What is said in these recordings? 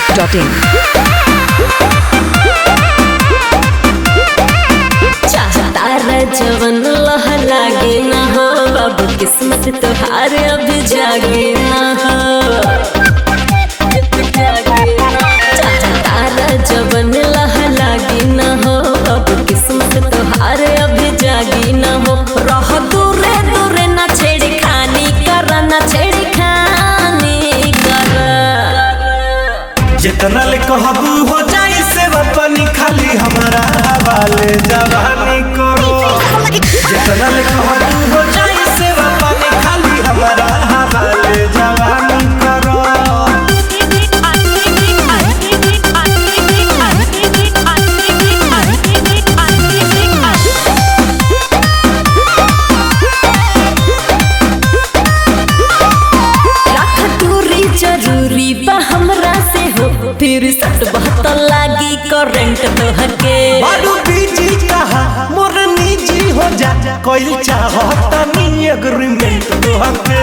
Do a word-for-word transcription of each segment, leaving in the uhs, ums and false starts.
Dot in. तारा जवन लह लागे ना हो बाबू किस्मत तुहार अभी जागे ना हो। तारा जवन लह लागे ना हो बाबू किस्मत तुहार अभी जागी ना हो। रह दूरे दूरे ना छेड़ी खानी कर ना छेड़ी खानी कर। जितना ले कहबू हो जाई से वतनी खाली हमारा हवाले जवानी करो। जितना ले कहबू हो जाई से वतनी खाली हमारा हवाले जवानी करो। रख दूरी जरूरी बा हमरा से हो फिर सट बहत लागी करंट तोहके। बारू बीजी कहा मोर निजी हो जा कोई चाहत नहीं एग्रीमेंट तोहके।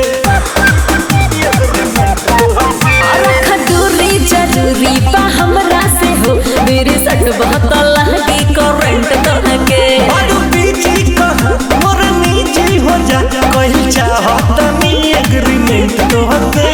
रख दूरी जरूरी बा हमरा से हो फिर सट बहत लागी करंट तोहके। बारू बीजी कहा मोर निजी हो जा कोई चाहत नहीं एग्रीमेंट तोहके।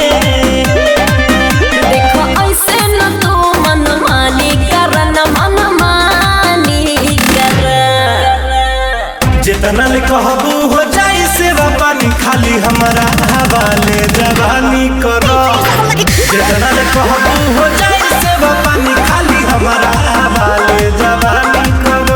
देखो ऐसे न तू मन मानी कर न मन मानी कर। जितना ले कहबू हो जाई सेवा पानी खाली हमारा हवाले जवानी करो। जितना ले कहबू हो जाई सेवा पानी खाली हमारा हवाले जवानी करो।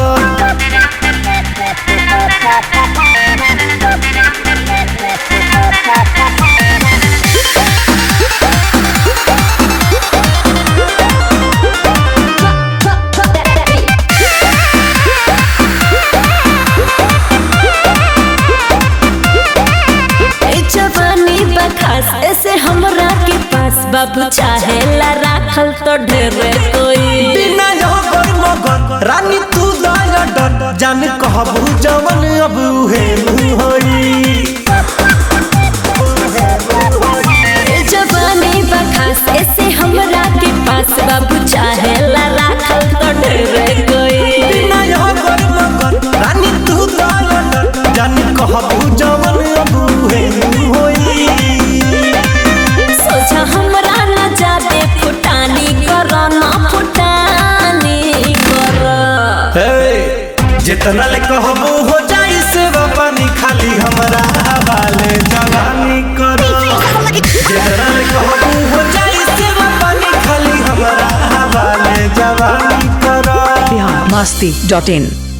खास ऐसे हमरा के पास बाबू चाहेला राखल तो ढेरे कोई। बिना योगर मगर रानी तू दया डर जान कहबू जवन अब उहे होई। जवानी बखास ऐसे हमरा के पास बाबू चाहेला राखल तो ढेरे कोई। बिना योगर मगर रानी तू दया डर जान कहबू जवन अब उहे होई। सोचा हमरा न जादे फुटानी कर ना फुटानी कर। जितना ले कहबू हो जाई सेवा पानी खाली हमारा हवाले जवानी करो। जितना ले कहबू हो जाई सेवा पानी खाली हमारा हवाले जवानी करो। बिहार मस्ती डॉट इन।